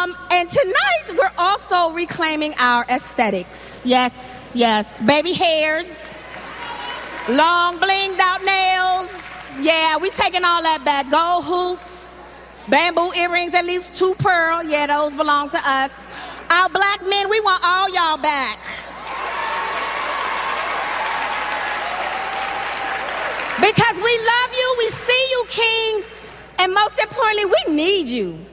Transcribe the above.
And tonight, we're also reclaiming our aesthetics. Yes, yes. Baby hairs, long blinged out nails. Yeah, we taking all that back. Gold hoops, bamboo earrings, at least 2 pearl. Yeah, those belong to us. Our black men, we want all y'all back. Because we love you, we see you, kings, and most importantly, we need you.